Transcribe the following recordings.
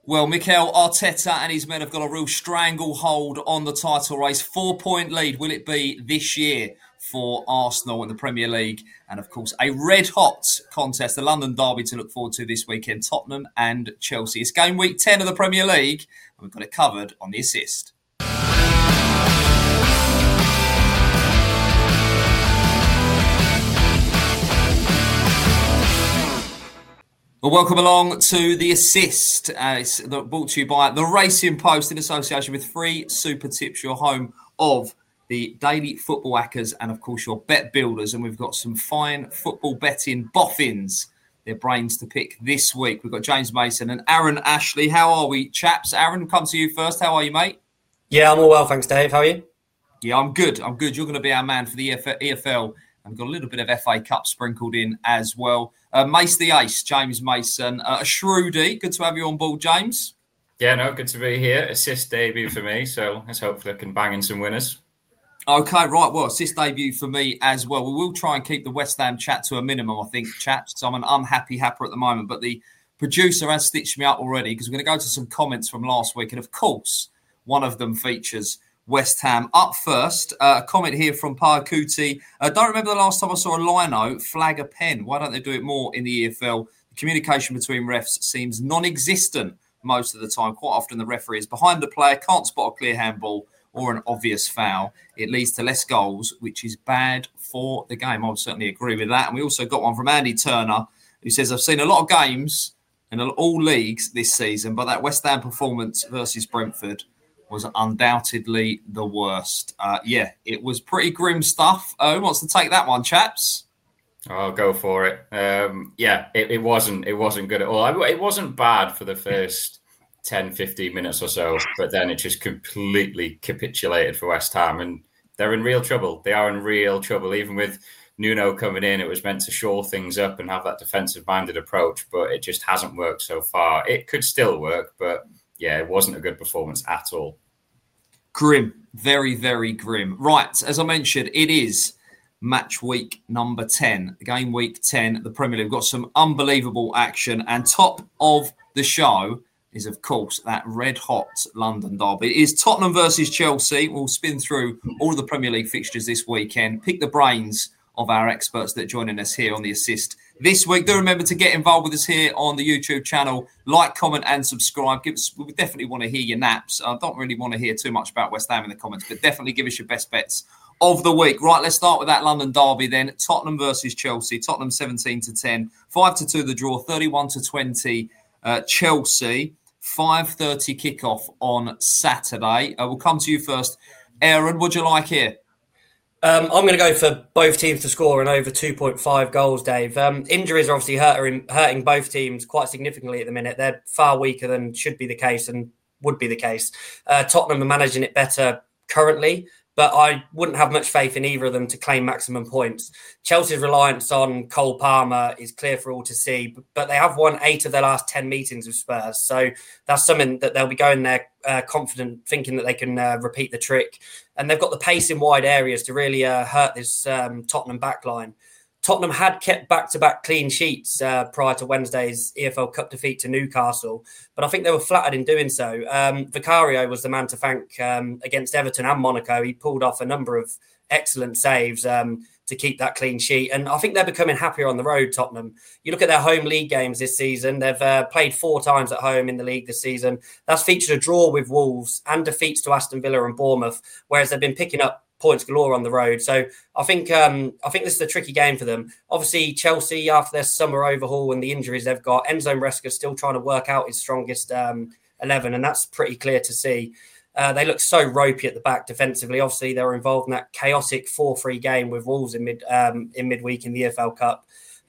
Well, Mikel Arteta and his men have got a real stranglehold on the title race. 4-point lead will it be this year for Arsenal in the Premier League? And of course, a red-hot contest, the London Derby to look forward to this weekend, Tottenham and Chelsea. It's game week 10 of the Premier League, and we've got it covered on The Assist. Well, welcome along to The Assist. It's brought to you by The Racing Post in association with Free Super Tips, your home of the daily football hackers and, of course, your bet builders. And we've got some fine football betting boffins, their brains to pick this week. We've got James Mason and Aaron Ashley. How are we, chaps? Aaron, come to you first. How are you, mate? Yeah, I'm all well, thanks, Dave. How are you? Yeah, I'm good. You're going to be our man for the EFL. And got a little bit of FA Cup sprinkled in as well. Mace the Ace, James Mason. Shrewdy, good to have you on board, James. Yeah, no, good to be here. Assist debut for me, so let's hopefully I can bang in some winners. Okay, right. Well, assist debut for me as well. We will try and keep the West Ham chat to a minimum, I think, chaps. So I'm an unhappy happer at the moment. But the producer has stitched me up already because we're going to go to some comments from last week. And, of course, one of them features West Ham. Up first, a comment here from Parakuti. Don't remember the last time I saw a lino flag a pen. Why don't they do it more in the EFL? The communication between refs seems non-existent most of the time. Quite often the referee is behind the player, can't spot a clear handball or an obvious foul. It leads to less goals, which is bad for the game. I would certainly agree with that. And we also got one from Andy Turner, who says, I've seen a lot of games in all leagues this season, but that West Ham performance versus Brentford was undoubtedly the worst. Yeah, it was pretty grim stuff. Who wants to take that one, chaps? I'll go for it. It wasn't good at all. It wasn't bad for the first 10, 15 minutes or so, but then it just completely capitulated for West Ham, and they're in real trouble. They are in real trouble. Even with Nuno coming in, it was meant to shore things up and have that defensive-minded approach, but it just hasn't worked so far. It could still work, but yeah, it wasn't a good performance at all. Grim. Very, very grim. Right, as I mentioned, it is match week number 10, game week 10, the Premier League. We've got some unbelievable action, and top of the show is, of course, that red-hot London derby. It is Tottenham versus Chelsea. We'll spin through all of the Premier League fixtures this weekend, pick the brains of our experts that are joining us here on The Assist this week. Do remember to get involved with us here on the YouTube channel. Like, comment and subscribe. We definitely want to hear your naps. I don't really want to hear too much about West Ham in the comments, but definitely give us your best bets of the week. Right, let's start with that London derby then. Tottenham versus Chelsea. Tottenham 17-10. 5-2 the draw. 31-20 Chelsea. 5:30 kickoff on Saturday. We'll come to you first. Aaron, what do you like here? I'm going to go for both teams to score and over 2.5 goals, Dave. Injuries are obviously hurting both teams quite significantly at the minute. They're far weaker than should be the case and would be the case. Tottenham are managing it better currently, but I wouldn't have much faith in either of them to claim maximum points. Chelsea's reliance on Cole Palmer is clear for all to see, but they have won 8 of their last 10 meetings with Spurs. So that's something that they'll be going there confident, thinking that they can repeat the trick. And they've got the pace in wide areas to really hurt this Tottenham backline. Tottenham had kept back-to-back clean sheets prior to Wednesday's EFL Cup defeat to Newcastle, but I think they were flattered in doing so. Vicario was the man to thank against Everton and Monaco. He pulled off a number of excellent saves to keep that clean sheet, and I think they're becoming happier on the road, Tottenham. You look at their home league games this season, they've played 4 times at home in the league this season. That's featured a draw with Wolves and defeats to Aston Villa and Bournemouth, whereas they've been picking up points galore on the road. So I think this is a tricky game for them. Obviously, Chelsea, after their summer overhaul and the injuries they've got, Enzo Maresca still trying to work out his strongest 11, and that's pretty clear to see. They look so ropey at the back defensively. Obviously, they were involved in that chaotic 4-3 game with Wolves in midweek in the EFL Cup.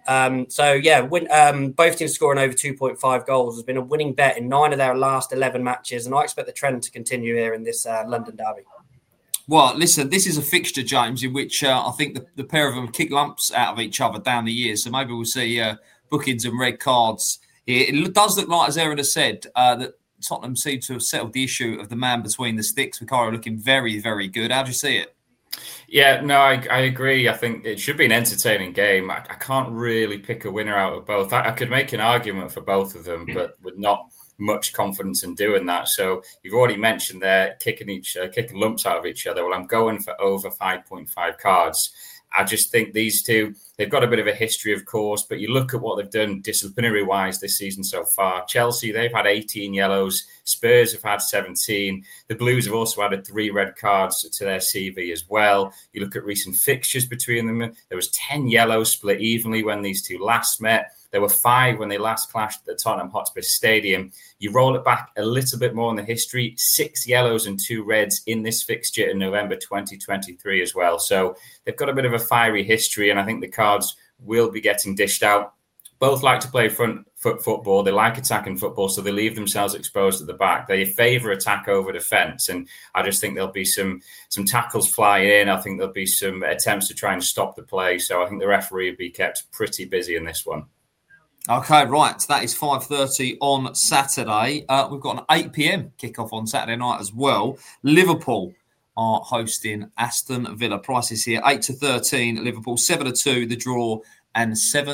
Both teams scoring over 2.5 goals has been a winning bet in 9 of their last 11 matches, and I expect the trend to continue here in this London derby. Well, listen, this is a fixture, James, in which I think the pair of them kick lumps out of each other down the years. So maybe we'll see bookings and red cards here. It does look like, as Aaron has said, that Tottenham seem to have settled the issue of the man between the sticks. Vicario looking very, very good. How do you see it? Yeah, no, I agree. I think it should be an entertaining game. I can't really pick a winner out of both. I could make an argument for both of them, but with not much confidence in doing that. So you've already mentioned they're kicking lumps out of each other. Well, I'm going for over 5.5 cards. I just think these two, they've got a bit of a history, of course, but you look at what they've done disciplinary-wise this season so far. Chelsea, they've had 18 yellows. Spurs have had 17. The Blues have also added 3 red cards to their CV as well. You look at recent fixtures between them. There was 10 yellows split evenly when these two last met. There were 5 when they last clashed at the Tottenham Hotspur Stadium. You roll it back a little bit more in the history, 6 yellows and 2 reds in this fixture in November 2023 as well. So they've got a bit of a fiery history, and I think the cards will be getting dished out. Both like to play front foot football. They like attacking football, so they leave themselves exposed at the back. They favour attack over defence, and I just think there'll be some tackles flying in. I think there'll be some attempts to try and stop the play. So I think the referee will be kept pretty busy in this one. Okay, right. That is 5:30 on Saturday. We've got an 8 p.m. kickoff on Saturday night as well. Liverpool are hosting Aston Villa. Prices here 8-13 Liverpool, 7-2 the draw, and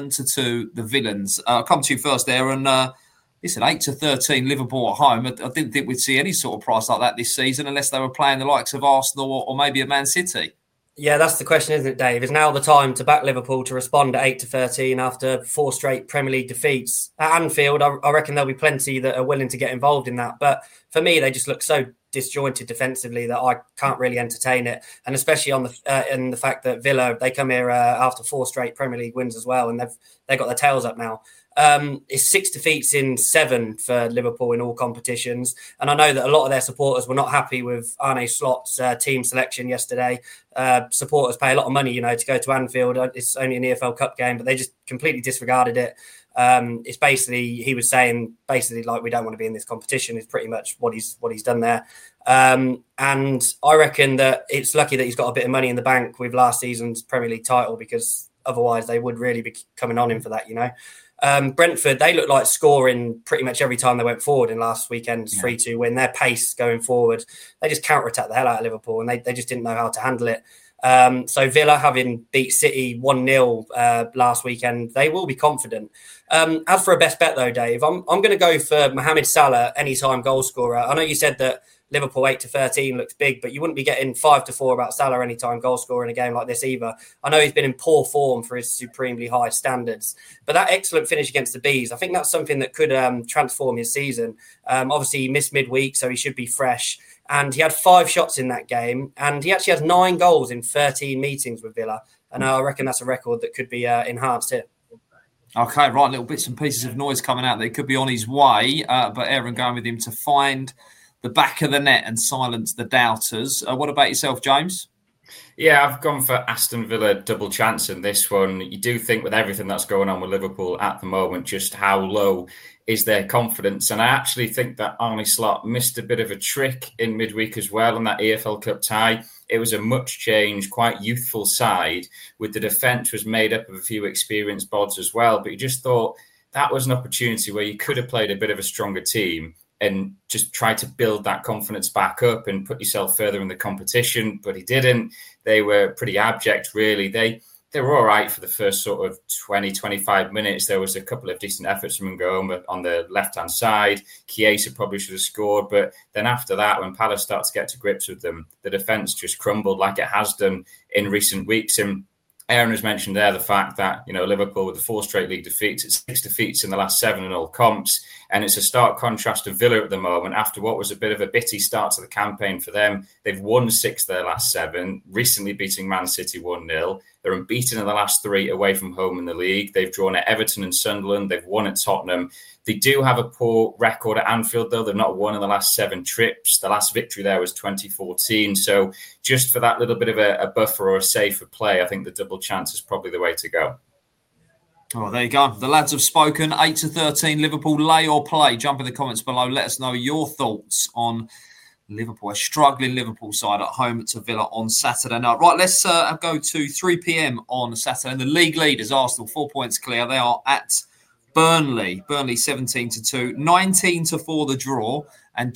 7-2 the Villains. I'll come to you first there. And listen, 8-13 Liverpool at home. I didn't think we'd see any sort of price like that this season unless they were playing the likes of Arsenal or maybe a Man City. Yeah, that's the question, isn't it, Dave? Is now the time to back Liverpool to respond at 8-13 after 4 straight Premier League defeats? At Anfield, I reckon there'll be plenty that are willing to get involved in that. But for me, they just look so disjointed defensively that I can't really entertain it. And especially on in the fact that Villa, they come here after 4 straight Premier League wins as well, and they've got their tails up now. It's 6 defeats in 7 for Liverpool in all competitions. And I know that a lot of their supporters were not happy with Arne Slot's team selection yesterday. Supporters pay a lot of money, to go to Anfield. It's only an EFL Cup game, but they just completely disregarded it. It's basically, he was saying like, we don't want to be in this competition is pretty much what he's done there. And I reckon that it's lucky that he's got a bit of money in the bank with last season's Premier League title, because otherwise they would really be coming on him for that, Brentford, they looked like scoring pretty much every time they went forward in last weekend's 3-2 win. Their pace going forward, they just counter-attacked the hell out of Liverpool, and they just didn't know how to handle it. So Villa, having beat City 1-0 last weekend, they will be confident. As for a best bet though, Dave, I'm going to go for Mohamed Salah, anytime goal scorer. I know you said that Liverpool 8-13 looks big, but you wouldn't be getting 5-4 about Salah anytime goal scorer in a game like this either. I know he's been in poor form for his supremely high standards, but that excellent finish against the Bees, I think that's something that could transform his season. Obviously, he missed midweek, so he should be fresh. And he had 5 shots in that game, and he actually has 9 goals in 13 meetings with Villa. And I reckon that's a record that could be enhanced here. Okay, right, little bits and pieces of noise coming out. They could be on his way, but Aaron going with him to find the back of the net and silence the doubters. What about yourself, James? Yeah, I've gone for Aston Villa double chance in this one. You do think with everything that's going on with Liverpool at the moment, just how low is their confidence. And I actually think that Arne Slot missed a bit of a trick in midweek as well on that EFL Cup tie. It was a much changed, quite youthful side, with the defence was made up of a few experienced bods as well. But you just thought that was an opportunity where you could have played a bit of a stronger team and just try to build that confidence back up and put yourself further in the competition. But he didn't. They were pretty abject, really. They were all right for the first sort of 20, 25 minutes. There was a couple of decent efforts from Ngoma on the left-hand side. Chiesa probably should have scored. But then after that, when Palace started to get to grips with them, the defence just crumbled like it has done in recent weeks. And Aaron has mentioned there the fact that, Liverpool with the 4 straight league defeats, it's 6 defeats in the last 7 in all comps. And it's a stark contrast to Villa at the moment after what was a bit of a bitty start to the campaign for them. They've won 6 of their last 7, recently beating Man City 1-0. They're unbeaten in the last 3 away from home in the league. They've drawn at Everton and Sunderland. They've won at Tottenham. They do have a poor record at Anfield, though. They've not won in the last 7 trips. The last victory there was 2014. So just for that little bit of a buffer or a safer play, I think the double chance is probably the way to go. Oh, there you go. The lads have spoken. 8-13, Liverpool, lay or play. Jump in the comments below. Let us know your thoughts on Liverpool, a struggling Liverpool side at home to Villa on Saturday night. Right, let's go to 3 p.m. on Saturday. And the league leaders, Arsenal, 4 points clear. They are at Burnley 17-2, 19-4 the draw, and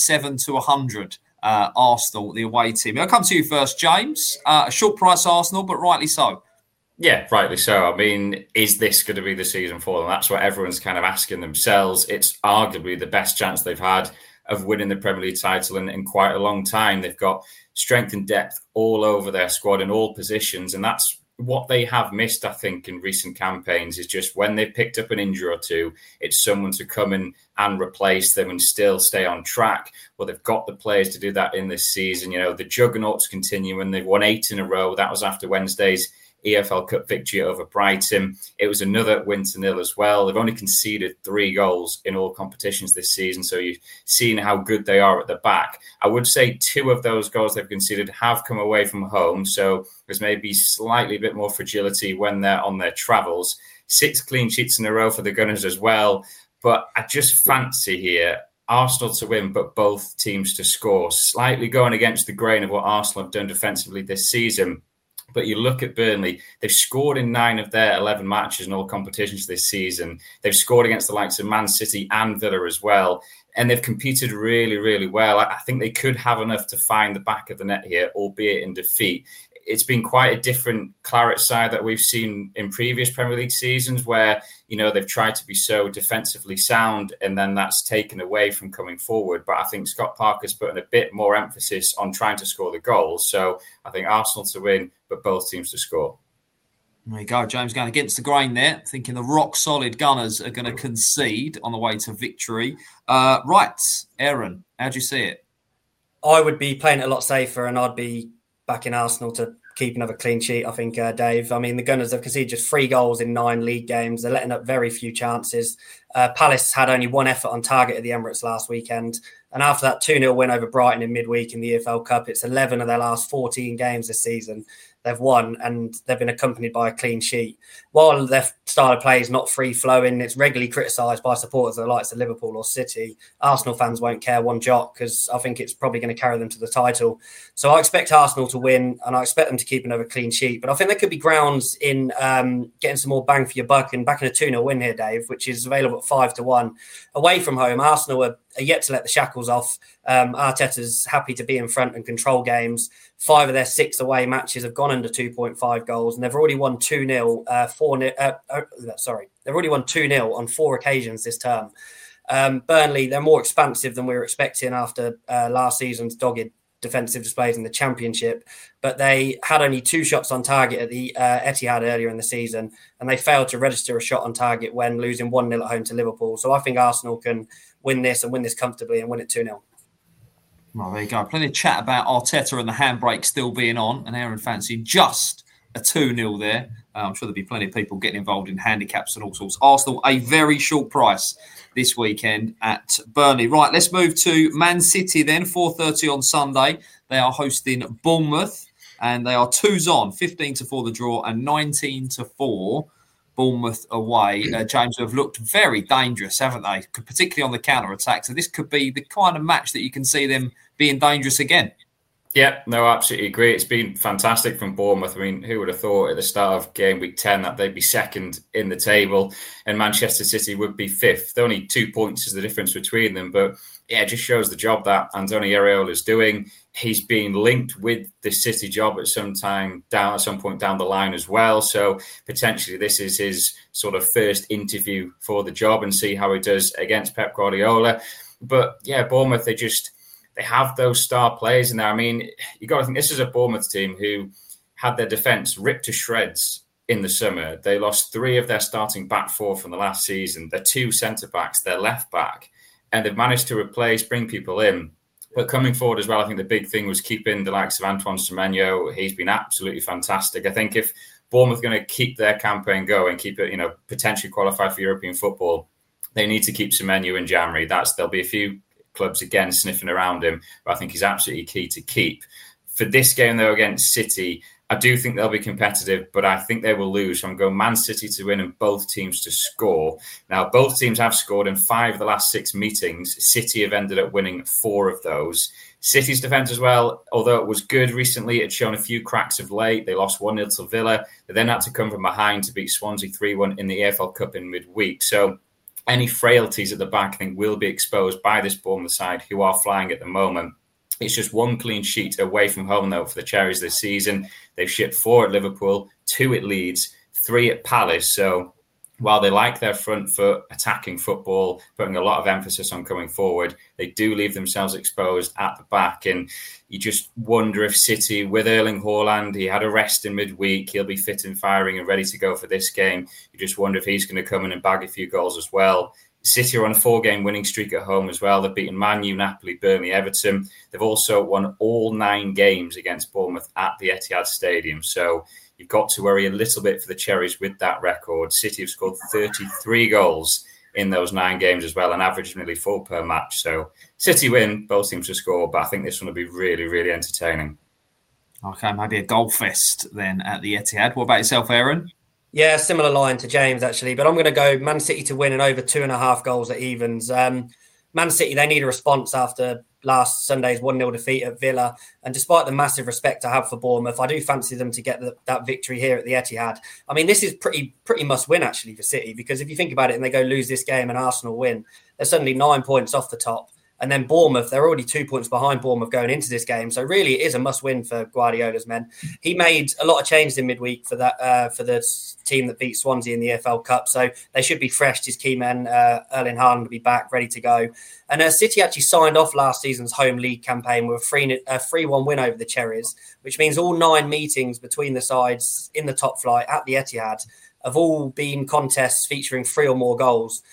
27-100 Arsenal, the away team. I'll come to you first, James. A short price Arsenal, but rightly so. Yeah, rightly so. I mean, is this going to be the season for them? That's what everyone's kind of asking themselves. It's arguably the best chance they've had of winning the Premier League title in quite a long time. They've got strength and depth all over their squad in all positions, and that's what they have missed, I think, in recent campaigns, is just when they've picked up an injury or two, it's someone to come in and replace them and still stay on track. Well, they've got the players to do that in this season. You know, the juggernauts continue, and they've won 8 in a row. That was after Wednesday's EFL Cup victory over Brighton. It was another win to nil as well. They've only conceded 3 goals in all competitions this season, so you've seen how good they are at the back. I would say 2 of those goals they've conceded have come away from home, so there's maybe slightly a bit more fragility when they're on their travels. 6 clean sheets in a row for the Gunners as well, but I just fancy here Arsenal to win, but both teams to score, slightly going against the grain of what Arsenal have done defensively this season. But you look at Burnley, they've scored in 9 of their 11 matches in all competitions this season. They've scored against the likes of Man City and Villa as well. And they've competed really, really well. I think they could have enough to find the back of the net here, albeit in defeat. It's been quite a different Claret side that we've seen in previous Premier League seasons where, you know, they've tried to be so defensively sound and then that's taken away from coming forward. But I think Scott Parker's putting a bit more emphasis on trying to score the goals. So I think Arsenal to win, but both teams to score. There you go, James going against the grain there, thinking the rock-solid Gunners are going to concede on the way to victory. Right, Aaron, how do you see it? I would be playing it a lot safer and I'd be backing Arsenal to keep another clean sheet, I think, Dave. I mean, the Gunners have conceded just 3 goals in 9 league games. They're letting up very few chances. Palace had only 1 effort on target at the Emirates last weekend. And after that 2-0 win over Brighton in midweek in the EFL Cup, it's 11 of their last 14 games this season they've won, and they've been accompanied by a clean sheet. While their style of play is not free-flowing, it's regularly criticised by supporters of the likes of Liverpool or City. Arsenal fans won't care one jot because I think it's probably going to carry them to the title. So I expect Arsenal to win, and I expect them to keep another clean sheet. But I think there could be grounds in getting some more bang for your buck and backing a 2-0 win here, Dave, which is available at 5-1. Away from home, Arsenal are yet to let the shackles off. Arteta's happy to be in front and control games. 5 of their 6 away matches have gone under 2.5 goals, and they've already won 2-0. They've already won 2-0 on 4 occasions this term. Burnley, they're more expansive than we were expecting after last season's dogged defensive displays in the Championship, but they had only 2 shots on target at the Etihad earlier in the season, and they failed to register a shot on target when losing 1-0 at home to Liverpool. So I think Arsenal can win this and win this comfortably and win it 2-0. Well, there you go. Plenty of chat about Arteta and the handbrake still being on, and Aaron fancying just a 2-0 there. I'm sure there'll be plenty of people getting involved in handicaps and all sorts. Arsenal, a very short price this weekend at Burnley. Right, let's move to Man City then, 4:30 on Sunday. They are hosting Bournemouth, and they are 2s on, 15-4 the draw and 19-4 Bournemouth away. James, have looked very dangerous, haven't they? Particularly on the counter-attack. So this could be the kind of match that you can see them being dangerous again. Yeah, no, absolutely agree. It's been fantastic from Bournemouth. I mean, who would have thought at the start of game week 10 that they'd be second in the table and Manchester City would be 5th? Only 2 points is the difference between them. But yeah, it just shows the job that Antonio Areola is doing. He's been linked with the City job at some point down the line as well. So potentially this is his sort of first interview for the job and see how he does against Pep Guardiola. But yeah, Bournemouth, they have those star players in there. I mean, you got to think this is a Bournemouth team who had their defence ripped to shreds in the summer. They lost 3 of their starting back 4 from the last season. Their 2 centre-backs, their left-back, and they've managed to bring people in. But coming forward as well, I think the big thing was keeping the likes of Antoine Semenyo. He's been absolutely fantastic. I think if Bournemouth are going to keep their campaign going, keep it, potentially qualify for European football, they need to keep Semenyo in January. There'll be a few clubs again sniffing around him, but I think he's absolutely key to keep. For this game, though, against City, I do think they'll be competitive, but I think they will lose. So I'm going Man City to win and both teams to score. Now, both teams have scored in 5 of the last 6 meetings. City have ended up winning 4 of those. City's defence as well, although it was good recently, it's shown a few cracks of late. They lost 1-0 to Villa. They then had to come from behind to beat Swansea 3-1 in the EFL Cup in midweek. So any frailties at the back, I think, will be exposed by this Bournemouth side, who are flying at the moment. It's just 1 clean sheet away from home, though, for the Cherries this season. They've shipped 4 at Liverpool, 2 at Leeds, 3 at Palace. So while they like their front foot, attacking football, putting a lot of emphasis on coming forward, they do leave themselves exposed at the back. And you just wonder if City, with Erling Haaland, he had a rest in midweek, he'll be fit and firing and ready to go for this game. You just wonder if he's going to come in and bag a few goals as well. City are on a 4-game winning streak at home as well. They've beaten Man U, Napoli, Burnley, Everton. They've also won all 9 games against Bournemouth at the Etihad Stadium. So you've got to worry a little bit for the Cherries with that record. City have scored 33 goals in those 9 games as well, and averaged nearly 4 per match. So City win, both teams to score, but I think this one will be really, really entertaining. Okay, maybe a goal fest then at the Etihad. What about yourself, Aaron? Yeah, similar line to James, actually. But I'm going to go Man City to win and over 2.5 goals at evens. Man City, they need a response after last Sunday's 1-0 defeat at Villa. And despite the massive respect I have for Bournemouth, I do fancy them to get that victory here at the Etihad. I mean, this is pretty must win, actually, for City. Because if you think about it and they go lose this game and Arsenal win, they're suddenly 9 points off the top. And then Bournemouth, they're already 2 points behind Bournemouth going into this game. So really, it is a must-win for Guardiola's men. He made a lot of changes in midweek for that for the team that beat Swansea in the EFL Cup. So they should be fresh. His key men, Erling Haaland, will be back, ready to go. And City actually signed off last season's home league campaign with a 3-1 win over the Cherries, which means all 9 meetings between the sides in the top flight at the Etihad have all been contests featuring 3 or more goals.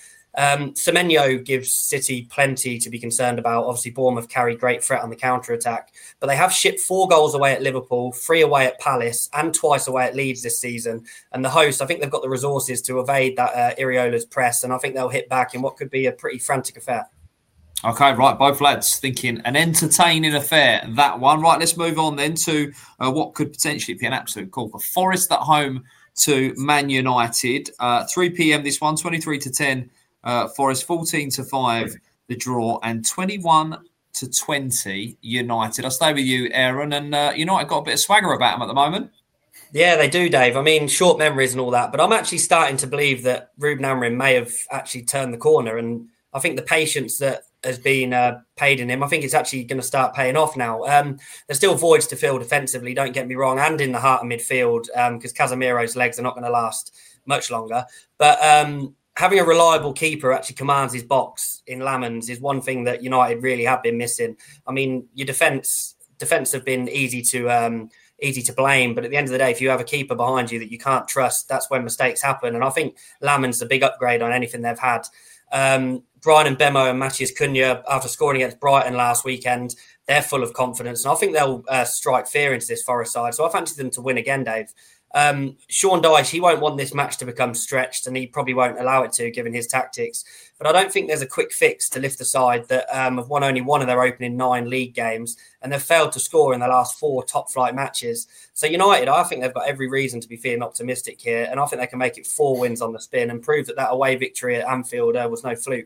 Semenyo gives City plenty to be concerned about. Obviously, Bournemouth carry great threat on the counter-attack, but they have shipped 4 goals away at Liverpool, 3 away at Palace, and twice away at Leeds this season. And the hosts, I think they've got the resources to evade that Iriola's press, and I think they'll hit back in what could be a pretty frantic affair. Okay, right, both lads thinking an entertaining affair, that one. Right, let's move on then to what could potentially be an absolute corker. Forest at home to Man United. 3 p.m. this one, 23-10. Forest 14-5, the draw, and 21-20 United. I'll stay with you, Aaron, and United got a bit of swagger about them at the moment. Yeah, they do, Dave. I mean, short memories and all that, but I'm actually starting to believe that Ruben Amorim may have actually turned the corner, and I think the patience that has been paid in him, I think it's actually going to start paying off now. There's still voids to fill defensively, don't get me wrong, and in the heart of midfield, because Casemiro's legs are not going to last much longer. But having a reliable keeper actually commands his box in Lamens is one thing that United really have been missing. I mean, your defence have been easy to blame, but at the end of the day, if you have a keeper behind you that you can't trust, that's when mistakes happen. And I think Lamens is a big upgrade on anything they've had. Bryan Mbeumo and Matheus Cunha, after scoring against Brighton last weekend, they're full of confidence, and I think they'll strike fear into this Forest side. So I fancy them to win again, Dave. Sean Dyche, he won't want this match to become stretched, and he probably won't allow it to, given his tactics. But I don't think there's a quick fix to lift the side that have won only one of their opening 9 league games, and they've failed to score in the last 4 top-flight matches. So United, I think they've got every reason to be feeling optimistic here, and I think they can make it 4 wins on the spin and prove that away victory at Anfield was no fluke.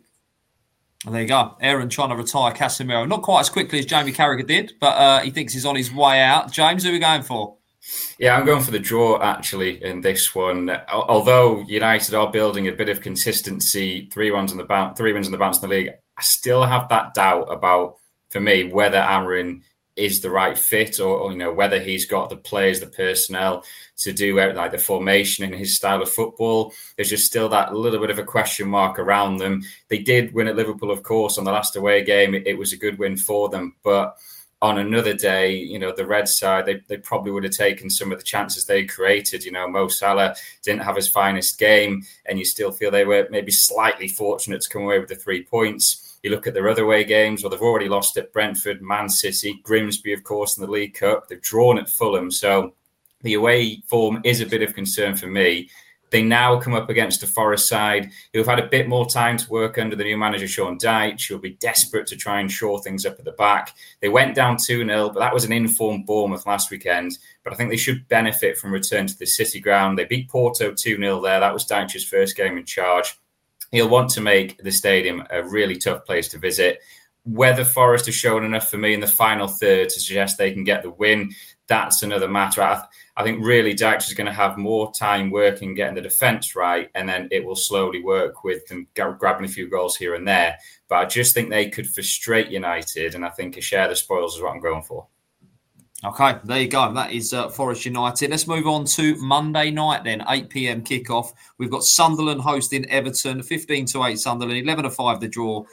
Well, there you go. Aaron trying to retire Casemiro. Not quite as quickly as Jamie Carragher did, but he thinks he's on his way out. James, who are we going for? Yeah, I'm going for the draw, actually, in this one. Although United are building a bit of consistency, 3 wins in the bounce in the league, I still have that doubt about, for me, whether Amorim is the right fit or whether he's got the players, the personnel to do like the formation in his style of football. There's just still that little bit of a question mark around them. They did win at Liverpool, of course, on the last away game. It was a good win for them, but on another day, the red side, they probably would have taken some of the chances they created. Mo Salah didn't have his finest game, and you still feel they were maybe slightly fortunate to come away with the 3 points. You look at their other away games, well, they've already lost at Brentford, Man City, Grimsby, of course, in the League Cup. They've drawn at Fulham. So the away form is a bit of concern for me. They now come up against a Forest side who have had a bit more time to work under the new manager, Sean Dyche, who'll be desperate to try and shore things up at the back. They went down 2-0, but that was an informed Bournemouth last weekend. But I think they should benefit from return to the City ground. They beat Porto 2-0 there. That was Dyche's first game in charge. He'll want to make the stadium a really tough place to visit. Whether Forest has shown enough for me in the final third to suggest they can get the win, that's another matter. I think really Dyche is going to have more time working, getting the defence right, and then it will slowly work with them grabbing a few goals here and there. But I just think they could frustrate United, and I think a share the spoils is what I'm going for. Okay, there you go. That is Forest United. Let's move on to Monday night then, 8 p.m. kickoff. We've got Sunderland hosting Everton, 15-8 Sunderland, 11-5 the draw,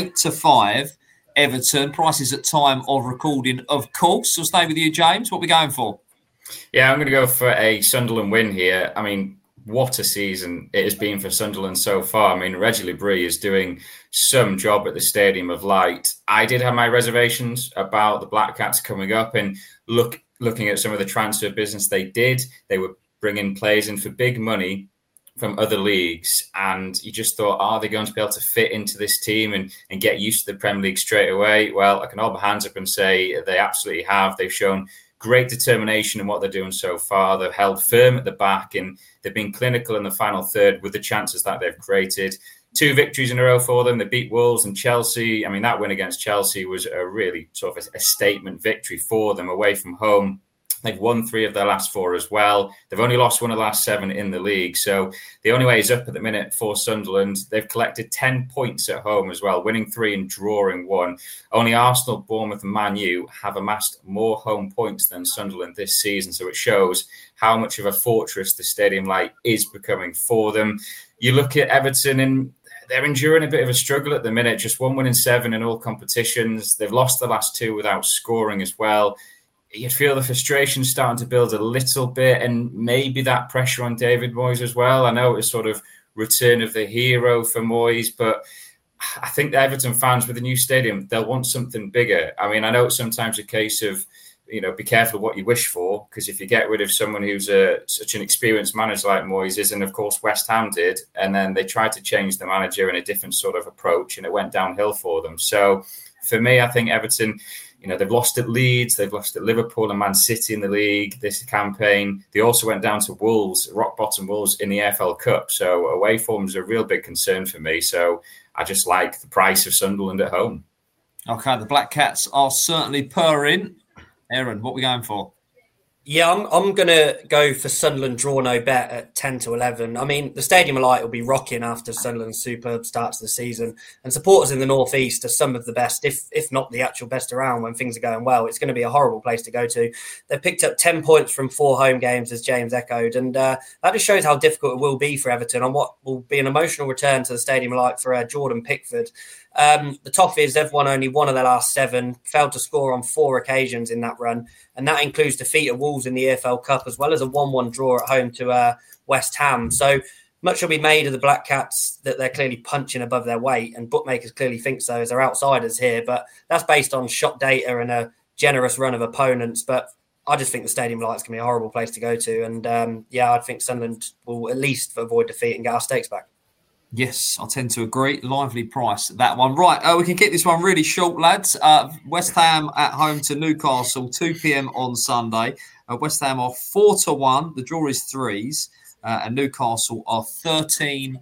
8-5 Everton. Prices at time of recording, of course. We'll stay with you, James. What are we going for? Yeah, I'm going to go for a Sunderland win here. I mean, what a season it has been for Sunderland so far. I mean, Reggie Lebree is doing some job at the Stadium of Light. I did have my reservations about the Black Cats coming up, and looking at some of the transfer business they did. They were bringing players in for big money from other leagues, and you just thought, are they going to be able to fit into this team and get used to the Premier League straight away? Well, I can hold my hands up and say they absolutely have. They've shown great determination in what they're doing so far. They've held firm at the back, and they've been clinical in the final third with the chances that they've created. 2 victories in a row for them. They beat Wolves and Chelsea. I mean, that win against Chelsea was a really sort of a statement victory for them away from home. They've won 3 of their last 4 as well. They've only lost 1 of the last 7 in the league. So the only way is up at the minute for Sunderland. They've collected 10 points at home as well, winning 3 and drawing 1. Only Arsenal, Bournemouth and Man U have amassed more home points than Sunderland this season. So it shows how much of a fortress the Stadium Light is becoming for them. You look at Everton, and they're enduring a bit of a struggle at the minute. Just 1 win in 7 in all competitions. They've lost the last 2 without scoring as well. You feel the frustration starting to build a little bit, and maybe that pressure on David Moyes as well. I know it was sort of return of the hero for Moyes, but I think the Everton fans with the new stadium, they'll want something bigger. I mean, I know it's sometimes a case of, be careful what you wish for, because if you get rid of someone who's such an experienced manager like Moyes is, and of course West Ham did, and then they tried to change the manager in a different sort of approach, and it went downhill for them. So for me, I think Everton, they've lost at Leeds, they've lost at Liverpool and Man City in the league this campaign. They also went down to Wolves, rock bottom Wolves in the AFL Cup. So away form is a real big concern for me. So I just like the price of Sunderland at home. Okay, the Black Cats are certainly purring. Aaron, what are we going for? Yeah, I'm going to go for Sunderland draw no bet at 10-11. I mean, the Stadium of Light will be rocking after Sunderland's superb start to the season, and supporters in the North East are some of the best, if not the actual best around when things are going well. It's going to be a horrible place to go to. They've picked up 10 points from 4 home games, as James echoed, and that just shows how difficult it will be for Everton on what will be an emotional return to the Stadium of Light for Jordan Pickford. The Toffees, they've won only 1 of their last 7, failed to score on 4 occasions in that run, and that includes defeat of Wolves in the EFL Cup, as well as a 1-1 draw at home to West Ham. So much will be made of the Black Cats that they're clearly punching above their weight, and bookmakers clearly think so as they're outsiders here, but that's based on shot data and a generous run of opponents. But I just think the Stadium Light's going to be a horrible place to go to, and I think Sunderland will at least avoid defeat and get our stakes back. Yes, I tend to agree. Lively price, that one. Right, we can keep this one really short, lads. West Ham at home to Newcastle, 2 p.m. on Sunday. West Ham are 4-1. The draw is 3s. And Newcastle are 13-20.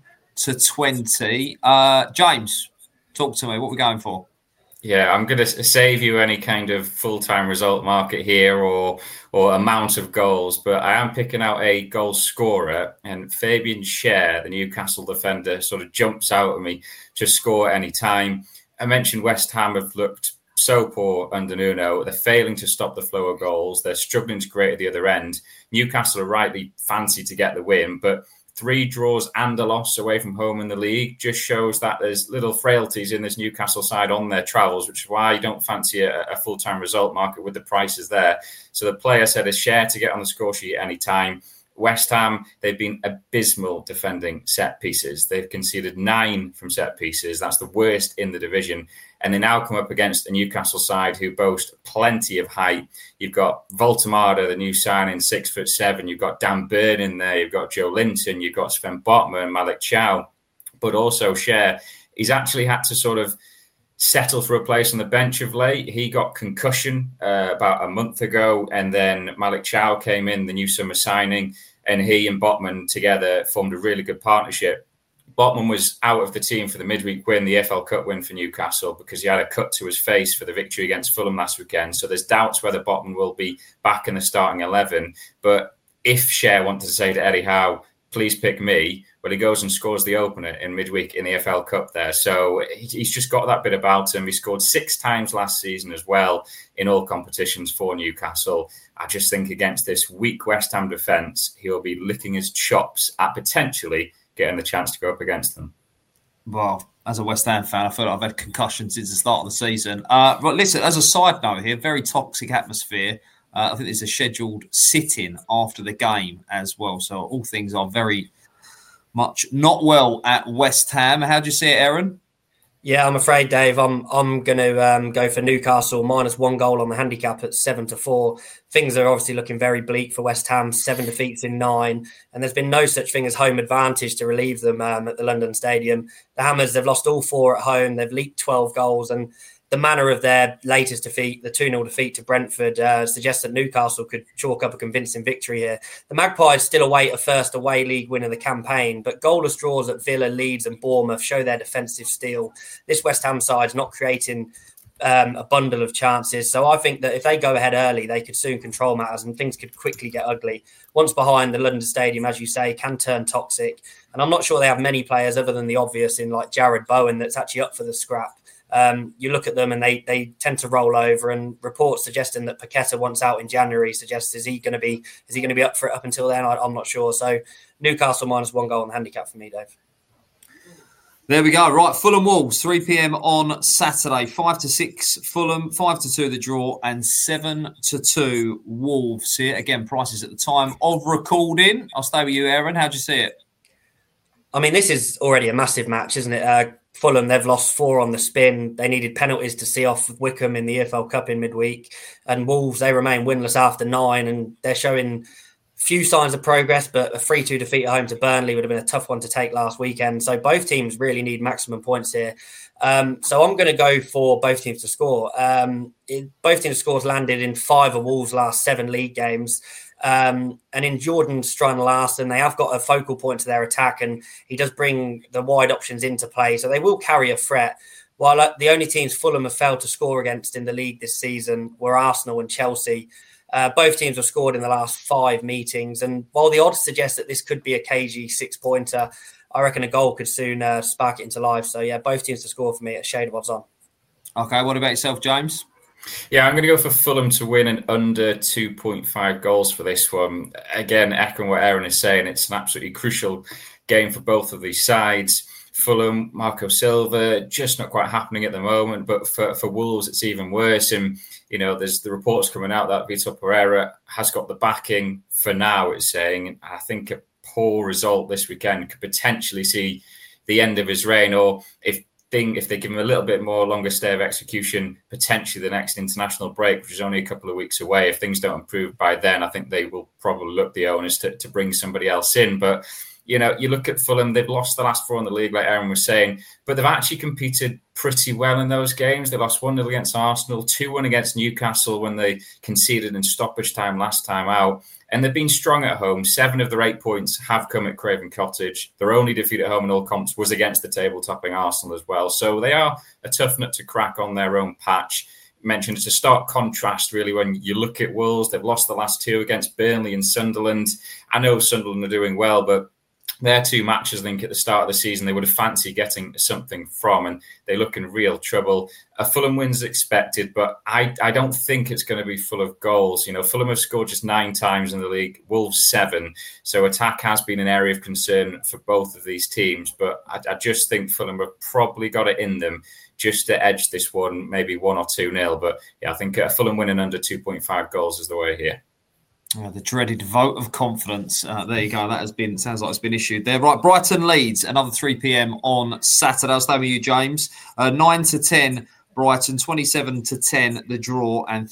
James, talk to me. What are we going for? Yeah, I'm going to save you any kind of full-time result market here or amount of goals, but I am picking out a goal scorer, and Fabian Schär, the Newcastle defender, sort of jumps out at me to score at any time. I mentioned West Ham have looked so poor under Nuno. They're failing to stop the flow of goals. They're struggling to create at the other end. Newcastle are rightly fancy to get the win, but 3 draws and a loss away from home in the league just shows that there's little frailties in this Newcastle side on their travels, which is why you don't fancy a full-time result market with the prices there. So the player said a share to get on the score sheet any time. West Ham, they've been abysmal defending set pieces. They've conceded 9 from set pieces. That's the worst in the division. And they now come up against a Newcastle side who boast plenty of height. You've got Voltemada, the new signing, 6'7". You've got Dan Burn in there. You've got Joe Linton. You've got Sven Botman, Malik Chow. But also Schär, he's actually had to sort of settle for a place on the bench of late. He got concussion about a month ago, and then Malik Chow came in, the new summer signing, and he and Botman together formed a really good partnership. Botman was out of the team for the midweek win, the FL Cup win for Newcastle, because he had a cut to his face for the victory against Fulham last weekend. So there's doubts whether Botman will be back in the starting 11. But if Schär wanted to say to Eddie Howe, please pick me. Well, he goes and scores the opener in midweek in the FL Cup there. So he's just got that bit about him. He scored 6 times last season as well in all competitions for Newcastle. I just think against this weak West Ham defence, he'll be licking his chops at potentially getting the chance to go up against them. Well, as a West Ham fan, I feel like I've had concussions since the start of the season. But listen, as a side note here, very toxic atmosphere. I think there's a scheduled sit-in after the game as well. So all things are very much not well at West Ham. How do you see it, Aaron? Yeah, I'm afraid, Dave. I'm going to go for Newcastle -1 goal on the handicap at 7-4. Things are obviously looking very bleak for West Ham. 7 defeats in 9, and there's been no such thing as home advantage to relieve them at the London Stadium. The Hammers, they've lost all 4 at home. They've leaked 12 goals, and the manner of their latest defeat, the 2-0 defeat to Brentford, suggests that Newcastle could chalk up a convincing victory here. The Magpies still await a first away league win of the campaign, but goalless draws at Villa, Leeds and Bournemouth show their defensive steel. This West Ham side's not creating a bundle of chances, so I think that if they go ahead early, they could soon control matters and things could quickly get ugly. Once behind, the London Stadium, as you say, can turn toxic, and I'm not sure they have many players other than the obvious in like Jared Bowen that's actually up for the scrap. You look at them and they tend to roll over, and reports suggesting that Paqueta once out in January suggests is he going to be up for it up until then? I'm not sure. So Newcastle -1 goal on the handicap for me, Dave. There we go. Right, Fulham Wolves, 3 p.m. on Saturday. 5-6 Fulham, 5-2 the draw, and 7-2 Wolves here. Again, prices at the time of recording. I'll stay with you, Aaron. How do you see it? I mean, this is already a massive match, isn't it? Fulham, they've lost 4 on the spin. They needed penalties to see off Wickham in the EFL Cup in midweek. And Wolves, they remain winless after 9, and they're showing few signs of progress, but a 3-2 defeat at home to Burnley would have been a tough one to take last weekend. So both teams really need maximum points here. So I'm going to go for both teams to score. Both teams' scores landed in 5 of Wolves' last 7 league games. And in Jordan Strand-Larsen, they have got a focal point to their attack, and he does bring the wide options into play. So they will carry a threat. While the only teams Fulham have failed to score against in the league this season were Arsenal and Chelsea. Both teams have scored in the last 5 meetings. And while the odds suggest that this could be a cagey 6-pointer, I reckon a goal could soon spark it into life. So, yeah, both teams to score for me at a shade of odds on. Okay, what about yourself, James? Yeah, I'm going to go for Fulham to win and under 2.5 goals for this one. Again, echoing what Aaron is saying, it's an absolutely crucial game for both of these sides. Fulham, Marco Silva, just not quite happening at the moment. But for Wolves, it's even worse. And, you know, there's the reports coming out that Vitor Pereira has got the backing for now, it's saying. I think a poor result this weekend could potentially see the end of his reign, or if they give him a little bit more longer stay of execution, potentially the next international break, which is only a couple of weeks away. If things don't improve by then, I think they will probably look the owners to bring somebody else in. But, you know, you look at Fulham, they've lost the last 4 in the league, like Aaron was saying, but they've actually competed pretty well in those games. They lost 1-0 against Arsenal, 2-1 against Newcastle when they conceded in stoppage time last time out. And they've been strong at home. 7 of their 8 points have come at Craven Cottage. Their only defeat at home in all comps was against the table-topping Arsenal as well. So they are a tough nut to crack on their own patch. Mentioned it's a stark contrast, really, when you look at Wolves. They've lost the last 2 against Burnley and Sunderland. I know Sunderland are doing well, but their 2 matches, I think, at the start of the season, they would have fancied getting something from, and they look in real trouble. A Fulham win's expected, but I don't think it's going to be full of goals. You know, Fulham have scored just 9 times in the league, Wolves 7. So attack has been an area of concern for both of these teams, but I just think Fulham have probably got it in them just to edge this one, maybe 1 or 2-0. But yeah, I think a Fulham winning under 2.5 goals is the way here. The dreaded vote of confidence. There you go. That sounds like it's been issued there. Right, Brighton Leeds, another 3 p.m. on Saturday. I'll stay with you, James. 9-10 Brighton, 27-10 the draw, and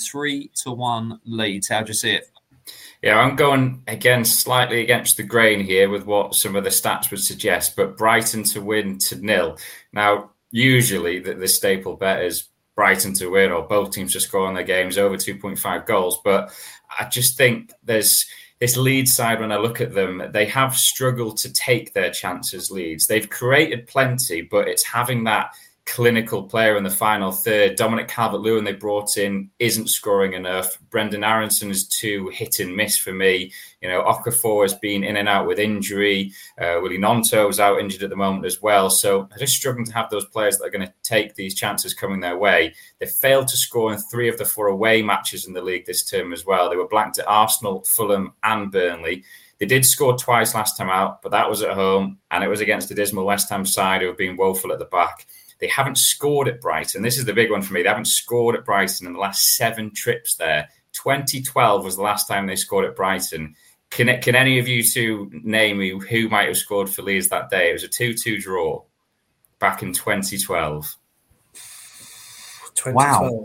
3-1 Leeds. How do you see it? Yeah, I'm going again slightly against the grain here with what some of the stats would suggest, but Brighton to win to 0. Now, usually the staple bet is Brighton to win or both teams to score on their games over 2.5 goals, but I just think there's this Leeds side, when I look at them, they have struggled to take their chances, Leeds. They've created plenty, but it's having that clinical player in the final third. Dominic Calvert-Lewin they brought in isn't scoring enough. Brendan Aronson is too hit and miss for me. Okafor has been in and out with injury. Willie Gnonto is out injured at the moment as well. So they're just struggling to have those players that are going to take these chances coming their way. They failed to score in 3 of the 4 away matches in the league this term as well. They were blanked at Arsenal, Fulham and Burnley. They did score twice last time out, but that was at home, and it was against a dismal West Ham side who have been woeful at the back. They haven't scored at Brighton. This is the big one for me. They haven't scored at Brighton in the last 7 trips there. 2012 was the last time they scored at Brighton. Can any of you two name me who might have scored for Leeds that day? It was a 2-2 draw back in 2012. 2012. Wow.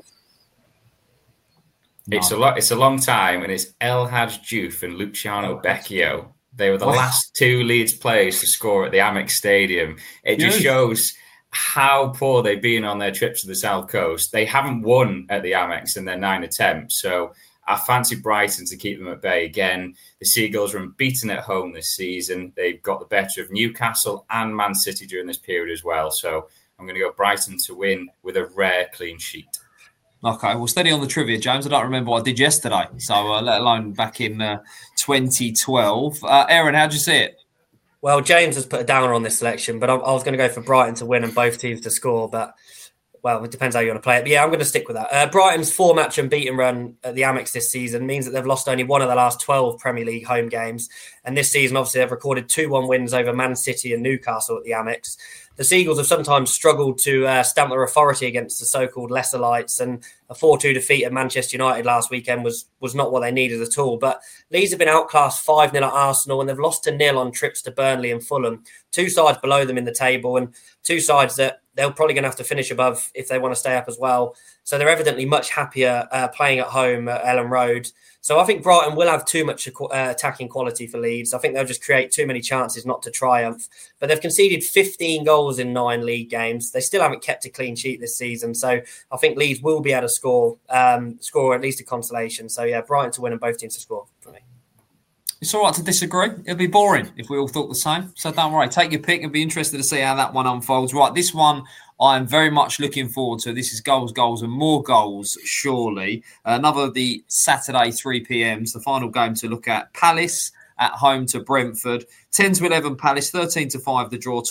It's a long time, and it's El Hadj Diouf and Luciano Becchio. They were the last 2 Leeds players to score at the Amex Stadium. It just shows how poor they've been on their trips to the South Coast. They haven't won at the Amex in their 9 attempts, so I fancy Brighton to keep them at bay again. The Seagulls are unbeaten at home this season. They've got the better of Newcastle and Man City during this period as well, so I'm going to go Brighton to win with a rare clean sheet. Okay, well, steady on the trivia, James. I don't remember what I did yesterday, so let alone back in 2012. Aaron, how'd you see it? Well, James has put a downer on this selection, but I was going to go for Brighton to win and both teams to score. But, well, it depends how you want to play it. But, yeah, I'm going to stick with that. Brighton's 4-match unbeaten run at the Amex this season means that they've lost only one of the last 12 Premier League home games. And this season, obviously, they've recorded 2-1 wins over Man City and Newcastle at the Amex. The Seagulls have sometimes struggled to stamp their authority against the so-called lesser lights, and a 4-2 defeat at Manchester United last weekend was not what they needed at all. But Leeds have been outclassed 5-0 at Arsenal, and they've lost to 0 on trips to Burnley and Fulham, 2 sides below them in the table, and 2 sides that they're probably going to have to finish above if they want to stay up as well. So they're evidently much happier playing at home at Ellen Road. So I think Brighton will have too much attacking quality for Leeds. I think they'll just create too many chances not to triumph. But they've conceded 15 goals in 9 league games. They still haven't kept a clean sheet this season. So I think Leeds will be able to score at least a consolation. So, yeah, Brighton to win and both teams to score for me. It's all right to disagree. It'll be boring if we all thought the same. So don't worry. Take your pick and be interested to see how that one unfolds. Right, this one I'm very much looking forward to. This is goals, and more goals, surely. Another of the Saturday 3 p.m s, the final game to look at. Palace at home to Brentford. 10-11 Palace, 13-5 the draw,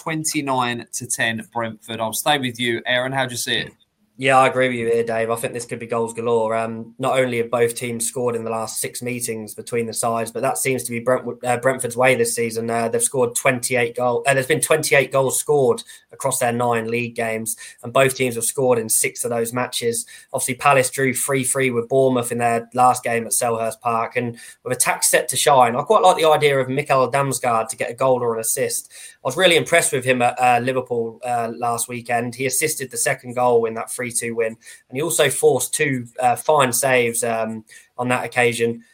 29-10 Brentford. I'll stay with you. Aaron, how do you see it? Yeah, I agree with you here, Dave. I think this could be goals galore. Not only have both teams scored in the last 6 meetings between the sides, but that seems to be Brentford's way this season. They've scored 28 goals. There's been 28 goals scored across their 9 league games, and both teams have scored in 6 of those matches. Obviously, Palace drew 3-3 with Bournemouth in their last game at Selhurst Park, and with attack set to shine, I quite like the idea of Mikkel Damsgaard to get a goal or an assist. I was really impressed with him at Liverpool last weekend. He assisted the second goal in that 3-2 win, and he also forced 2 fine saves on that occasion.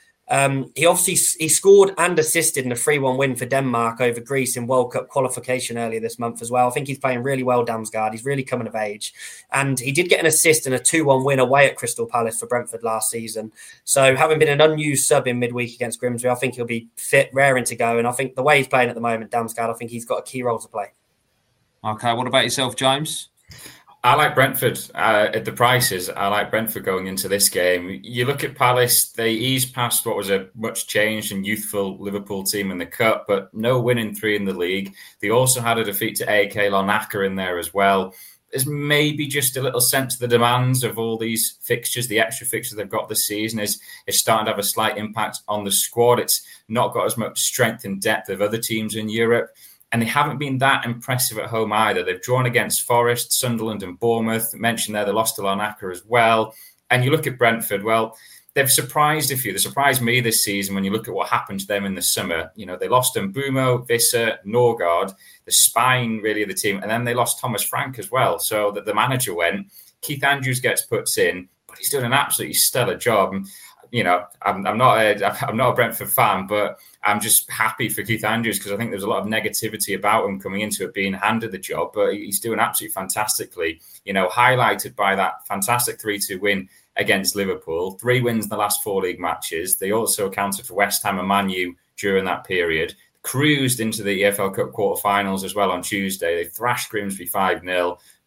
He scored and assisted in a 3-1 win for Denmark over Greece in World Cup qualification earlier this month as well. I think he's playing really well, Damsgaard. He's really coming of age. And he did get an assist in a 2-1 win away at Crystal Palace for Brentford last season. So having been an unused sub in midweek against Grimsby, I think he'll be fit, raring to go. And I think the way he's playing at the moment, Damsgaard, I think he's got a key role to play. Okay, what about yourself, James? I like Brentford at the prices. I like Brentford going into this game. You look at Palace, they eased past what was a much changed and youthful Liverpool team in the Cup, but no win in 3 in the league. They also had a defeat to AEK Larnaca in there as well. There's maybe just a little sense of the demands of all these fixtures, the extra fixtures they've got this season is starting to have a slight impact on the squad. It's not got as much strength and depth of other teams in Europe. And they haven't been that impressive at home either. They've drawn against Forest, Sunderland and Bournemouth. Mentioned there, they lost to Larnaca as well. And you look at Brentford, well, they've surprised a few. They surprised me this season when you look at what happened to them in the summer. You know, they lost Mbumo, Visser, Norgard, the spine really of the team. And then they lost Thomas Frank as well. So that the manager went, Keith Andrews gets puts in, but he's doing an absolutely stellar job. You know, I'm not a Brentford fan, but I'm just happy for Keith Andrews because I think there's a lot of negativity about him coming into it being handed the job, but he's doing absolutely fantastically. You know, highlighted by that fantastic 3-2 win against Liverpool, 3 wins in the last 4 league matches. They also accounted for West Ham and Man U during that period. Cruised into the EFL Cup quarterfinals as well on Tuesday. They thrashed Grimsby 5-0.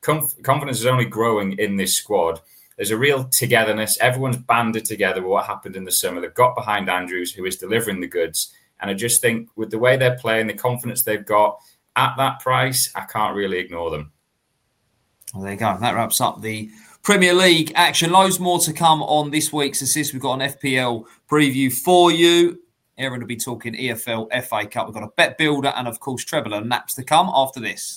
confidence is only growing in this squad. There's a real togetherness. Everyone's banded together with what happened in the summer. They've got behind Andrews, who is delivering the goods. And I just think with the way they're playing, the confidence they've got at that price, I can't really ignore them. Well, there you go. That wraps up the Premier League action. Loads more to come on this week's Assist. We've got an FPL preview for you. Aaron will be talking EFL, FA Cup. We've got a bet builder and, of course, treble and naps to come after this.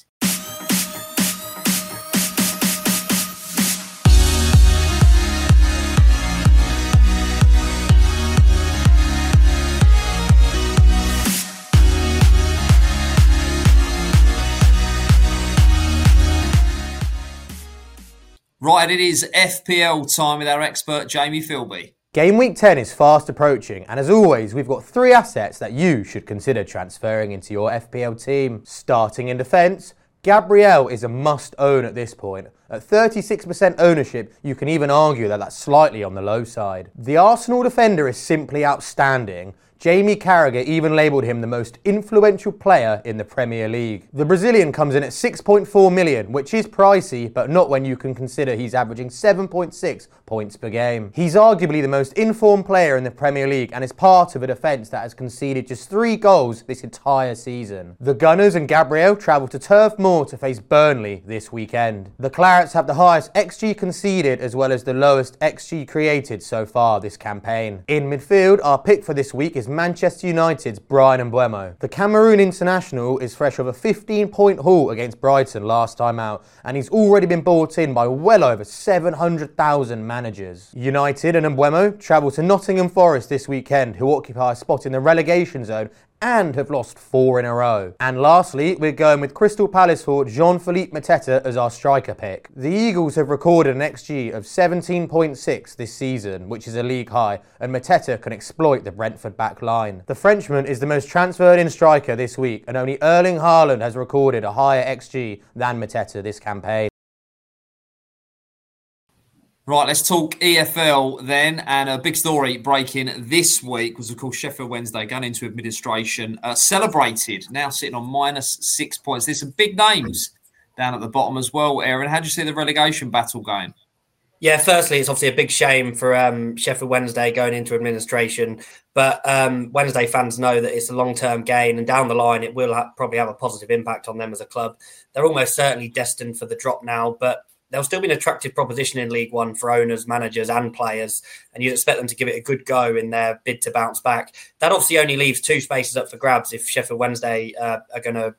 Right, it is FPL time with our expert, Jamie Philby. Game week 10 is fast approaching, and as always, we've got 3 assets that you should consider transferring into your FPL team. Starting in defence, Gabriel is a must-own at this point. At 36% ownership, you can even argue that that's slightly on the low side. The Arsenal defender is simply outstanding. Jamie Carragher even labelled him the most influential player in the Premier League. The Brazilian comes in at 6.4 million, which is pricey, but not when you can consider he's averaging 7.6 points per game. He's arguably the most informed player in the Premier League and is part of a defence that has conceded just 3 goals this entire season. The Gunners and Gabriel travel to Turf Moor to face Burnley this weekend. The Clarets have the highest XG conceded as well as the lowest XG created so far this campaign. In midfield, our pick for this week is Manchester United's Bryan Mbeumo. The Cameroon international is fresh off a 15-point haul against Brighton last time out, and he's already been bought in by well over 700,000 managers. United and Mbeumo travel to Nottingham Forest this weekend, who occupy a spot in the relegation zone and have lost 4 in a row. And lastly, we're going with Crystal Palace forward Jean-Philippe Mateta as our striker pick. The Eagles have recorded an XG of 17.6 this season, which is a league high, and Mateta can exploit the Brentford back line. The Frenchman is the most transferred in striker this week, and only Erling Haaland has recorded a higher XG than Mateta this campaign. Right, let's talk EFL then. And a big story breaking this week was, of course, Sheffield Wednesday going into administration, celebrated, now sitting on -6 points. There's some big names down at the bottom as well, Aaron. How do you see the relegation battle going? Yeah, firstly, it's obviously a big shame for Sheffield Wednesday going into administration. But Wednesday fans know that it's a long-term gain, and down the line, it will probably have a positive impact on them as a club. They're almost certainly destined for the drop now, but they'll still be an attractive proposition in League One for owners, managers and players, and you'd expect them to give it a good go in their bid to bounce back. That obviously only leaves 2 spaces up for grabs if Sheffield Wednesday are going to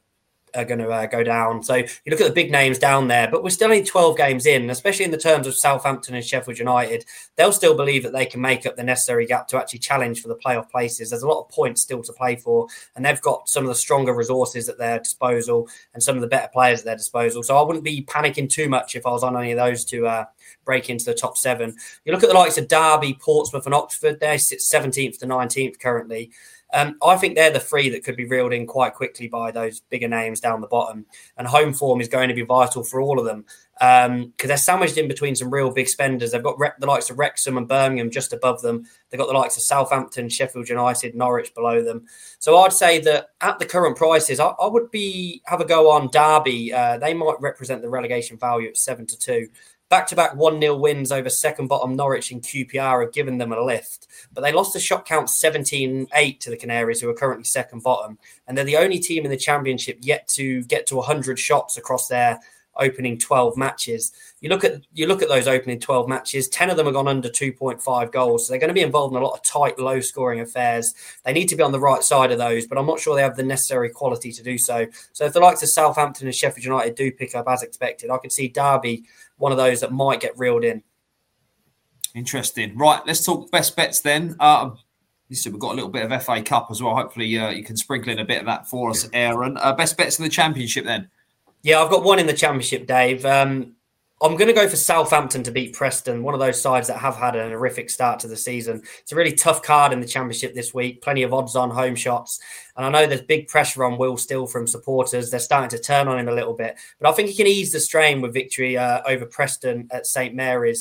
go down. So you look at the big names down there, but we're still only 12 games in, especially in the terms of Southampton and Sheffield United. They'll still believe that they can make up the necessary gap to actually challenge for the playoff places. There's a lot of points still to play for, and they've got some of the stronger resources at their disposal and some of the better players at their disposal. So I wouldn't be panicking too much if I was on any of those to break into the top 7. You look at the likes of Derby, Portsmouth and Oxford, they sit 17th to 19th currently. I think they're the 3 that could be reeled in quite quickly by those bigger names down the bottom. And home form is going to be vital for all of them because they're sandwiched in between some real big spenders. They've got the likes of Wrexham and Birmingham just above them. They've got the likes of Southampton, Sheffield United, Norwich below them. So I'd say that at the current prices, I would have a go on Derby. They might represent the relegation value at 7-2. Back-to-back 1-0 wins over second-bottom Norwich and QPR have given them a lift. But they lost the shot count 17-8 to the Canaries, who are currently second-bottom. And they're the only team in the Championship yet to get to 100 shots across their opening 12 matches. You look at those opening 12 matches, 10 of them have gone under 2.5 goals. So they're going to be involved in a lot of tight, low-scoring affairs. They need to be on the right side of those, but I'm not sure they have the necessary quality to do so. So if the likes of Southampton and Sheffield United do pick up as expected, I could see Derby one of those that might get reeled in. Interesting. Right, let's talk best bets then. Listen, we've got a little bit of FA Cup as well. Hopefully you can sprinkle in a bit of that for us, Aaron. Best bets in the Championship then? Yeah, I've got one in the Championship, Dave. I'm going to go for Southampton to beat Preston, one of those sides that have had an horrific start to the season. It's a really tough card in the Championship this week, plenty of odds-on home shots. And I know there's big pressure on Will Still from supporters. They're starting to turn on him a little bit. But I think he can ease the strain with victory over Preston at St Mary's.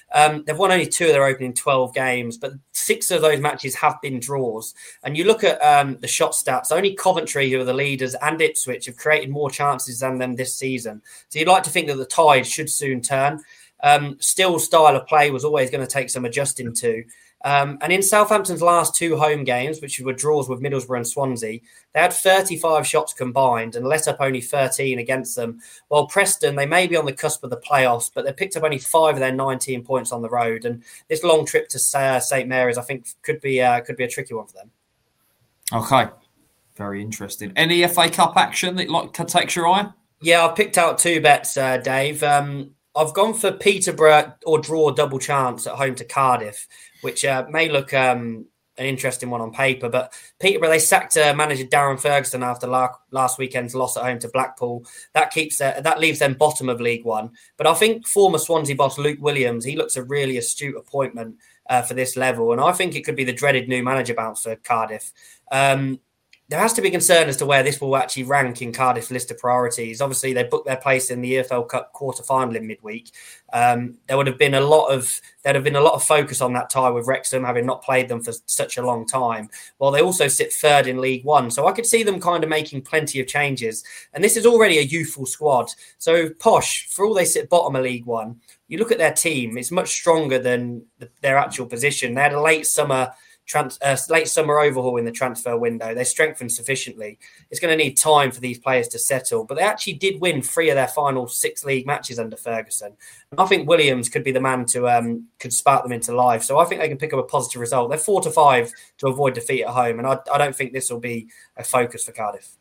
They've won only 2 of their opening 12 games, but 6 of those matches have been draws. And you look at the shot stats, only Coventry, who are the leaders, and Ipswich have created more chances than them this season. So you'd like to think that the tide should soon turn. Still, style of play was always going to take some adjusting to. And in Southampton's last 2 home games, which were draws with Middlesbrough and Swansea, they had 35 shots combined and let up only 13 against them. While Preston, they may be on the cusp of the playoffs, but they picked up only 5 of their 19 points on the road. And this long trip to St Mary's, I think, could be a tricky one for them. Okay, very interesting. Any FA Cup action that takes your eye? Yeah, I've picked out 2 bets, Dave. I've gone for Peterborough or draw double chance at home to Cardiff, which may look an interesting one on paper. But Peterborough, they sacked manager Darren Ferguson after last weekend's loss at home to Blackpool. That leaves them bottom of League One. But I think former Swansea boss Luke Williams, he looks a really astute appointment for this level. And I think it could be the dreaded new manager bounce for Cardiff. There has to be concern as to where this will actually rank in Cardiff's list of priorities. Obviously, they booked their place in the EFL Cup quarter-final in midweek. There would have been a lot of focus on that tie with Wrexham, having not played them for such a long time. While they also sit 3rd in League One, so I could see them kind of making plenty of changes. And this is already a youthful squad. So Posh, for all they sit bottom of League One, you look at their team; it's much stronger than their actual position. They had a late summer overhaul in the transfer window. They strengthened sufficiently. It's going to need time for these players to settle, but they actually did win 3 of their final 6 league matches under Ferguson. And I think Williams could be the man to could spark them into life. So I think they can pick up a positive result. They're 4-5 to avoid defeat at home, and I don't think this will be a focus for Cardiff.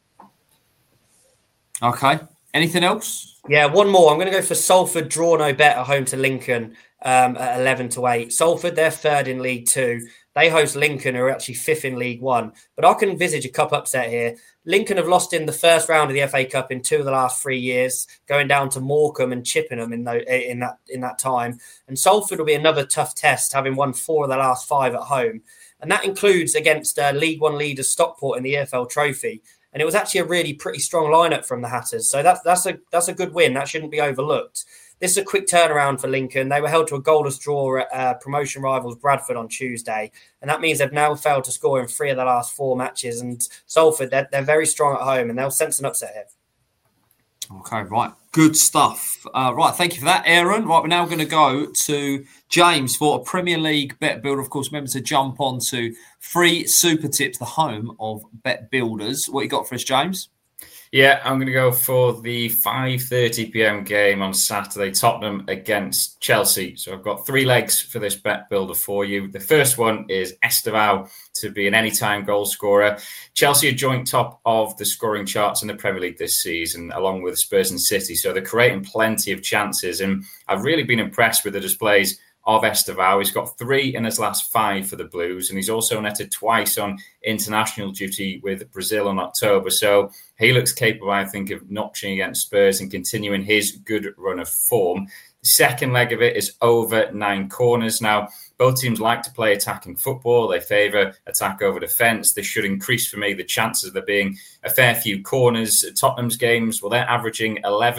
Okay. Anything else? Yeah, one more. I'm going to go for Salford draw no bet at home to Lincoln at 11-8. Salford, they're 3rd in League 2. They host Lincoln, who are actually 5th in League One. But I can envisage a cup upset here. Lincoln have lost in the first round of the FA Cup in 2 of the last 3 years, going down to Morecambe and Chippenham in that time. And Salford will be another tough test, having won 4 of the last 5 at home. And that includes against League One leaders Stockport in the EFL Trophy. And it was actually a really pretty strong lineup from the Hatters. So that's a good win. That shouldn't be overlooked. This is a quick turnaround for Lincoln. They were held to a goalless draw at promotion rivals Bradford on Tuesday. And that means they've now failed to score in 3 of the last 4 matches. And Salford, they're very strong at home and they'll sense an upset here. Okay, right. Good stuff. Right, thank you for that, Aaron. Right, we're now going to go to James for a Premier League Bet Builder. Of course, remember to jump on to Free Super Tips, the home of Bet Builders. What you got for us, James? Yeah, I'm going to go for the 5:30 p.m. game on Saturday, Tottenham against Chelsea. So I've got 3 legs for this bet builder for you. The first one is Estevao to be an anytime goal scorer. Chelsea are joint top of the scoring charts in the Premier League this season, along with Spurs and City. So they're creating plenty of chances. And I've really been impressed with the displays of Estevao. He's got 3 in his last 5 for the Blues, and he's also netted twice on international duty with Brazil in October. So he looks capable, I think, of notching against Spurs and continuing his good run of form. The second leg of it is over 9 corners. Now, both teams like to play attacking football. They favour attack over defence. This should increase for me the chances of there being a fair few corners. Tottenham's games, well, they're averaging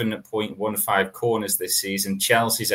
11.15 corners this season. Chelsea's are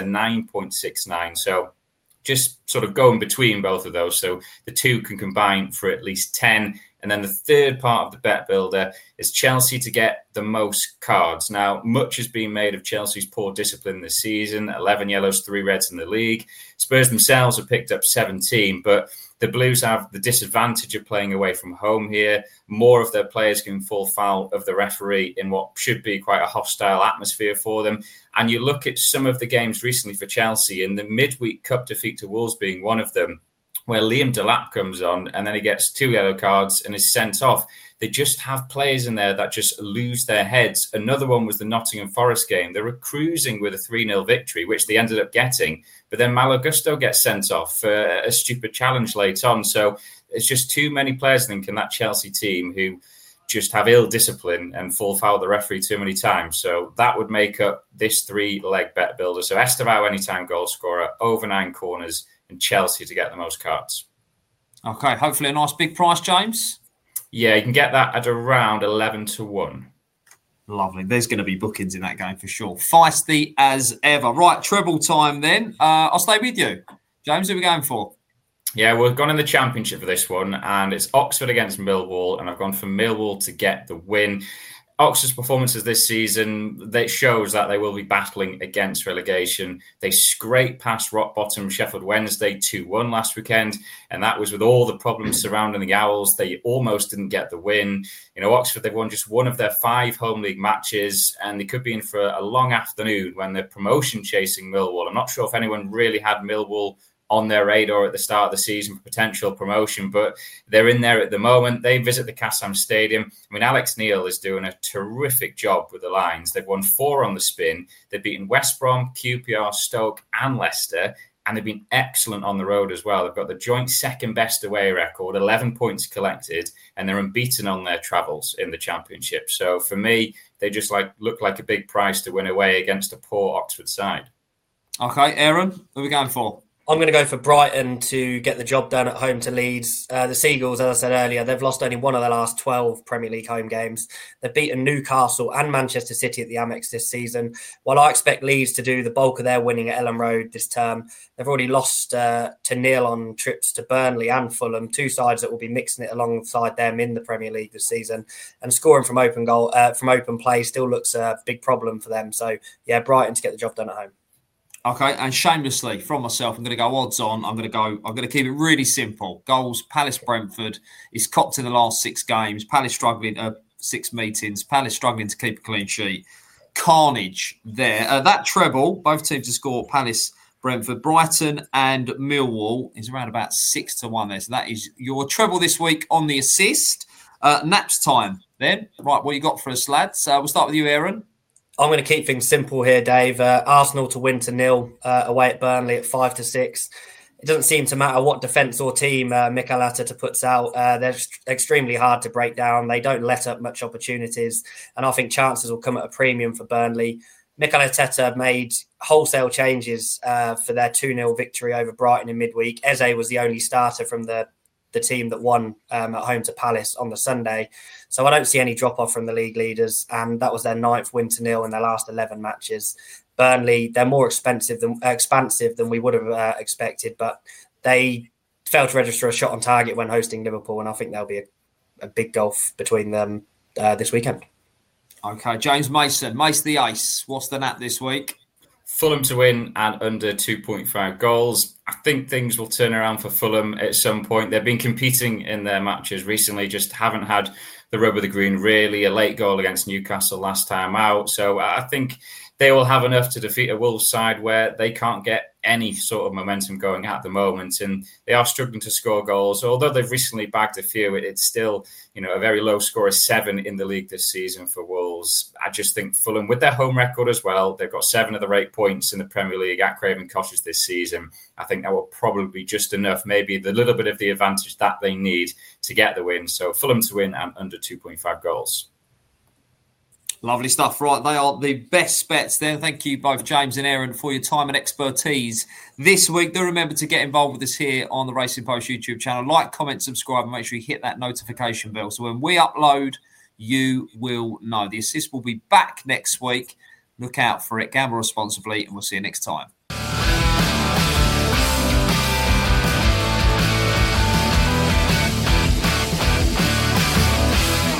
9.69. So just sort of going between both of those. So the 2 can combine for at least 10. And then the third part of the bet builder is Chelsea to get the most cards. Now, much has been made of Chelsea's poor discipline this season, 11 yellows, 3 reds in the league. Spurs themselves have picked up 17, but the Blues have the disadvantage of playing away from home here. More of their players can fall foul of the referee in what should be quite a hostile atmosphere for them. And you look at some of the games recently for Chelsea, and the midweek cup defeat to Wolves being one of them, where Liam Delap comes on and then he gets 2 yellow cards and is sent off. They just have players in there that just lose their heads. Another one was the Nottingham Forest game. They were cruising with a 3-0 victory, which they ended up getting. But then Malo Gusto gets sent off for a stupid challenge late on. So it's just too many players, I think, in that Chelsea team who just have ill discipline and fall foul of the referee too many times. So that would make up this 3-leg bet builder. So Estevao, anytime goal scorer, over 9 corners, and Chelsea to get the most cards. Okay, hopefully a nice big price, James. Yeah, you can get that at around 11-1. Lovely. There's going to be bookings in that game for sure. Feisty as ever. Right, treble time then. I'll stay with you. James, who are we going for? Yeah, we've gone in the championship for this one, and it's Oxford against Millwall, and I've gone for Millwall to get the win. Oxford's performances this season, that shows that they will be battling against relegation. They scraped past rock bottom Sheffield Wednesday 2-1 last weekend, and that was with all the problems surrounding the Owls. They almost didn't get the win. Oxford, they've won just one of their 5 home league matches, and they could be in for a long afternoon when they're promotion-chasing Millwall. I'm not sure if anyone really had Millwall on their radar at the start of the season for potential promotion, but they're in there at the moment. They visit the Kassam Stadium. Alex Neil is doing a terrific job with the lines. They've won 4 on the spin. They've beaten West Brom, QPR, Stoke and Leicester, and they've been excellent on the road as well. They've got the joint second best away record, 11 points collected, and they're unbeaten on their travels in the championship. So for me, they just look like a big prize to win away against a poor Oxford side. Okay, Aaron, who are we going for? I'm going to go for Brighton to get the job done at home to Leeds. The Seagulls, as I said earlier, they've lost only one of their last 12 Premier League home games. They've beaten Newcastle and Manchester City at the Amex this season. While I expect Leeds to do the bulk of their winning at Ellen Road this term, they've already lost to nil on trips to Burnley and Fulham, 2 sides that will be mixing it alongside them in the Premier League this season. And scoring from open play still looks a big problem for them. So, yeah, Brighton to get the job done at home. Okay, and shamelessly from myself, I'm going to go odds on. I'm going to keep it really simple. Goals, Palace, Brentford. It's copped in the last 6 games. Palace struggling, 6 meetings. Palace struggling to keep a clean sheet. Carnage there. That treble, both teams to score, Palace, Brentford, Brighton and Millwall is around about 6-1 there. So that is your treble this week on the assist. Naps time then. Right, what you got for us, lads? We'll start with you, Aaron. I'm going to keep things simple here, Dave. Arsenal to win to 0 away at Burnley at 5-6. It doesn't seem to matter what defence or team Mikel Arteta puts out. They're extremely hard to break down. They don't let up much opportunities. And I think chances will come at a premium for Burnley. Mikel Arteta made wholesale changes for their 2-0 victory over Brighton in midweek. Eze was the only starter from the team that won at home to Palace on the Sunday. So I don't see any drop-off from the league leaders, and that was their 9th win to 0 in their last 11 matches. Burnley, they're more expansive than we would have expected, but they failed to register a shot on target when hosting Liverpool, and I think there'll be a big gulf between them this weekend. Okay, James Mason, Mace the Ace. What's the nap this week? Fulham to win and under 2.5 goals. I think things will turn around for Fulham at some point. They've been competing in their matches recently, just haven't had the rub of the green, really. A late goal against Newcastle last time out. So I think they will have enough to defeat a Wolves side where they can't get any sort of momentum going at the moment. And they are struggling to score goals. Although they've recently bagged a few, it's still, a very low score of 7 in the league this season for Wolves. I just think Fulham, with their home record as well, they've got 7 of their 8 points in the Premier League at Craven Cottage this season. I think that will probably be just enough, maybe the little bit of the advantage that they need to get the win. So Fulham to win and under 2.5 goals. Lovely stuff. Right, they are the best bets there. Thank you both, James and Aaron, for your time and expertise this week. Do remember to get involved with us here on the Racing Post YouTube channel. Like, comment, subscribe, and make sure you hit that notification bell. So when we upload, you will know. The assist will be back next week. Look out for it. Gamble responsibly, and we'll see you next time.